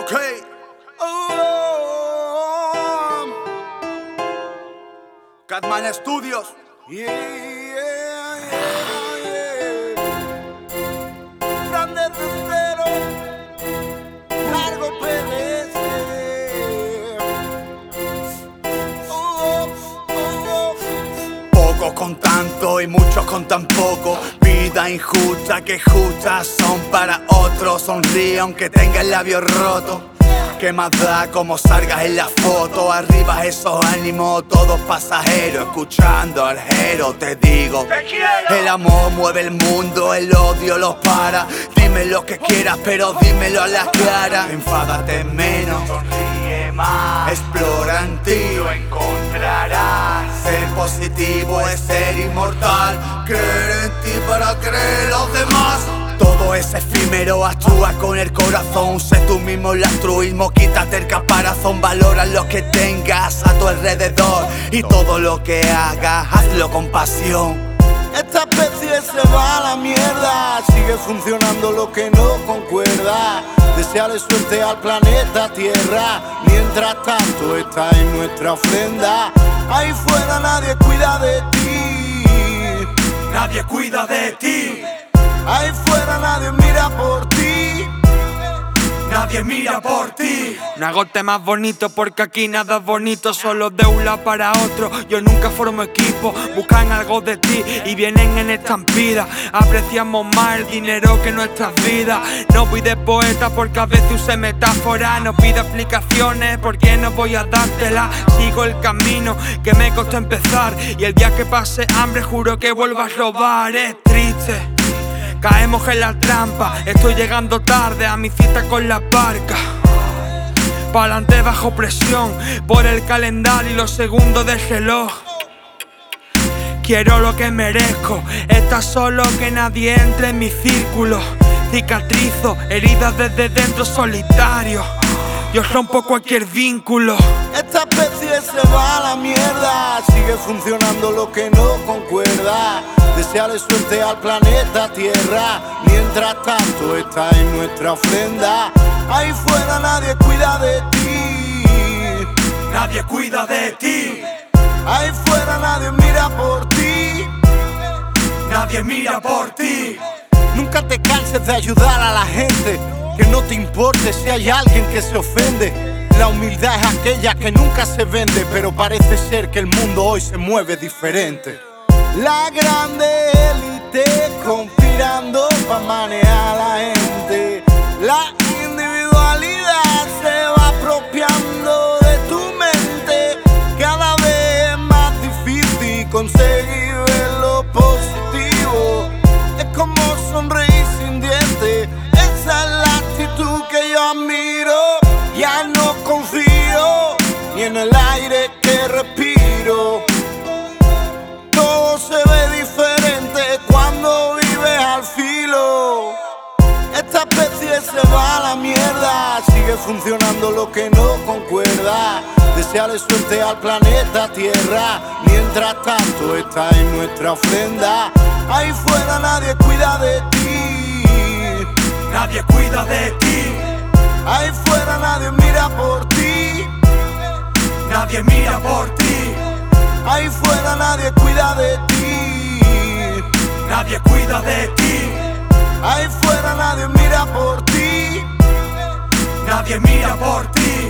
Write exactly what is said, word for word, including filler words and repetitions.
Ok. Oh, Catman Studios. Yeah, yeah, yeah, yeah. Grande Restero, Largo P D S. Oh, oh, oh. Pocos con tanto y muchos con tan poco. Vida injusta que justas son para otros. Sonríe aunque tenga el labio roto. ¿Qué más da como salgas en la foto? Arriba esos ánimos, todos pasajeros. Escuchando al jero, te digo, te quiero. El amor mueve el mundo, el odio los para. Dime lo que quieras, pero dímelo a la cara. Enfádate menos, sonríe más. Explora en ti, lo encontrarás. Ser positivo es ser inmortal. Creer en ti para creer en los demás. Todo es efímero, actúa con el corazón. Sé tú mismo el altruismo, quítate el caparazón. Valora lo que tengas a tu alrededor. Y todo lo que hagas, hazlo con pasión. Esta especie se va a la mierda. Sigue funcionando lo que no concuerda. Deseale suerte al planeta Tierra. Mientras tanto está en nuestra ofrenda. Ahí fuera nadie cuida de ti. Nadie cuida de ti. Ahí fuera nadie mira por ti. Nadie mira por ti. No hago temas bonitos porque aquí nada es bonito. Solo de un lado para otro, yo nunca formo equipo. Buscan algo de ti y vienen en estampida. Apreciamos más el dinero que nuestras vidas. No voy de poeta porque a veces usé metáfora. No pido explicaciones porque no voy a dártela. Sigo el camino que me costó empezar. Y el día que pase hambre juro que vuelvo a robar. Es triste, caemos en la trampa. Estoy llegando tarde a mi cita con la barca. Pa'lante bajo presión por el calendario y los segundos del reloj. Quiero lo que merezco. Está solo que nadie entre en mi círculo. Cicatrizo heridas desde dentro solitario. Yo rompo cualquier vínculo. Esta especie se va a la mierda. Sigue funcionando lo que no concuerda. Deseale suerte al planeta Tierra. Mientras tanto está en nuestra ofrenda. Ahí fuera nadie cuida de ti. Nadie cuida de ti. Ahí fuera nadie mira por ti. Nadie mira por ti. Nunca te canses de ayudar a la gente. Que no te importe si hay alguien que se ofende. La humildad es aquella que nunca se vende. Pero parece ser que el mundo hoy se mueve diferente. La grande élite conspirando pa' manejar a la gente. La individualidad se va apropiando de tu mente. Cada vez es más difícil conseguir ver lo positivo. Es como sonreír sin dientes. Esa es la actitud que yo admiro. Ya no confío ni en el aire que respiro. Todo se ve diferente cuando vives al filo. Esta especie se va a la mierda. Sigue funcionando lo que no concuerda. Deseale suerte al planeta Tierra. Mientras tanto está en nuestra ofrenda. Ahí fuera nadie cuida de ti. Nadie cuida de ti. Ahí fuera nadie mira por ti. Nadie mira por ti. Ahí fuera nadie cuida de ti. Nadie cuida de ti. Ahí fuera nadie mira por ti. Nadie mira por ti.